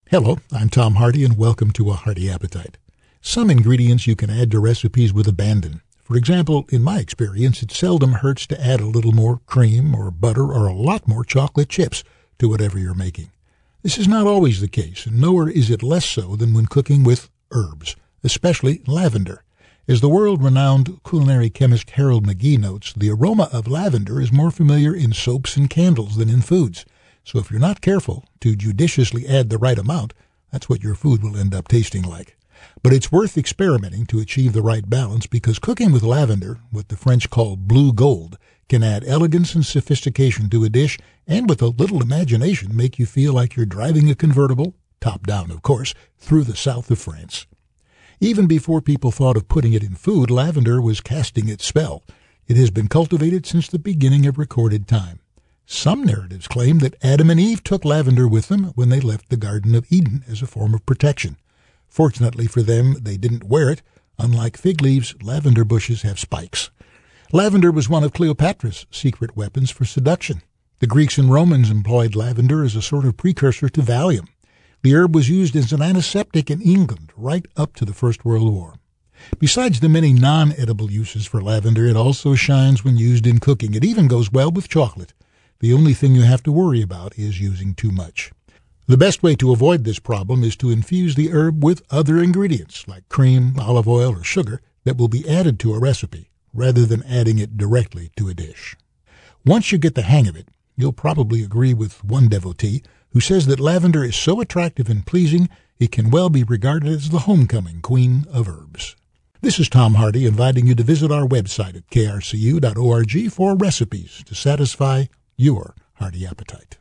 Hello, I'm Tom Hardy, and welcome to A Hearty Appetite. Some ingredients you can add to recipes with abandon. For example, in my experience, it seldom hurts to add a little more cream or butter or a lot more chocolate chips to whatever you're making. This is not always the case, and nowhere is it less so than when cooking with herbs, especially lavender. As the world-renowned culinary chemist Harold McGee notes, the aroma of lavender is more familiar in soaps and candles than in foods. So if you're not careful to judiciously add the right amount, that's what your food will end up tasting like. But it's worth experimenting to achieve the right balance, because cooking with lavender, what the French call blue gold, can add elegance and sophistication to a dish, and with a little imagination make you feel like you're driving a convertible, top down of course, through the south of France. Even before people thought of putting it in food, lavender was casting its spell. It has been cultivated since the beginning of recorded time. Some narratives claim that Adam and Eve took lavender with them when they left the Garden of Eden as a form of protection. Fortunately for them, they didn't wear it. Unlike fig leaves, lavender bushes have spikes. Lavender was one of Cleopatra's secret weapons for seduction. The Greeks and Romans employed lavender as a sort of precursor to Valium. The herb was used as an antiseptic in England right up to the First World War. Besides the many non-edible uses for lavender, it also shines when used in cooking. It even goes well with chocolate. The only thing you have to worry about is using too much. The best way to avoid this problem is to infuse the herb with other ingredients like cream, olive oil, or sugar that will be added to a recipe, rather than adding it directly to a dish. Once you get the hang of it, you'll probably agree with one devotee who says that lavender is so attractive and pleasing it can well be regarded as the homecoming queen of herbs. This is Tom Hardy inviting you to visit our website at krcu.org for recipes to satisfy your hearty appetite.